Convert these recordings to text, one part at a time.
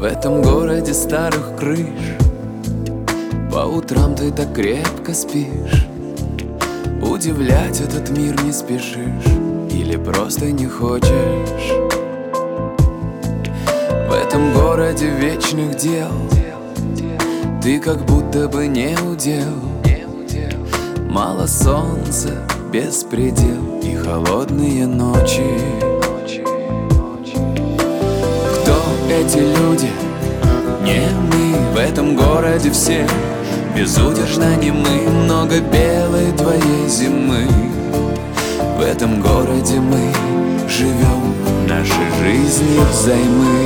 В этом городе старых крыш по утрам ты так крепко спишь. Удивлять этот мир не спешишь или просто не хочешь. В этом городе вечных дел ты как будто бы не удел. Мало солнца, беспредел и холодные ночи. Кто эти люди? Не мы. В этом городе все безудержно немы. Много белой твоей зимы. В этом городе мы живем наши жизни взаймы.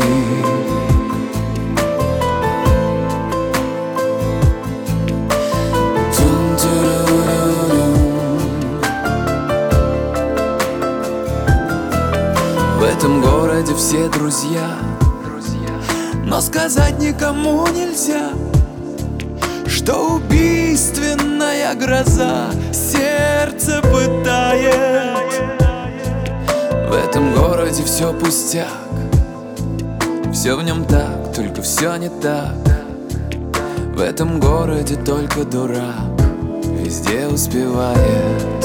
В этом городе все друзья, но сказать никому нельзя, что убийственная гроза сердце пытает. В этом городе все пустяк, все в нем так, только все не так. В этом городе только дурак везде успевает.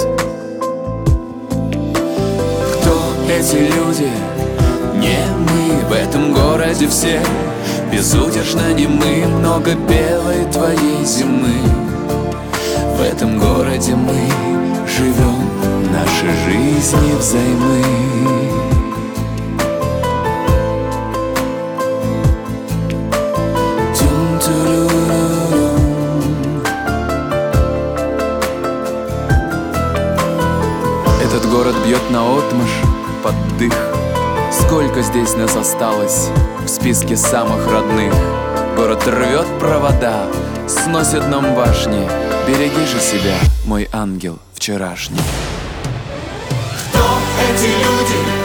Кто эти люди? Не мы. В этом городе все безудержно немы. Много белой твоей зимы. В этом городе мы живем наши жизни взаймы. Этот город бьет наотмашь под дых. Сколько здесь нас осталось в списке самых родных. Город рвет провода, сносит нам башни. Береги же себя, мой ангел вчерашний. Кто эти люди?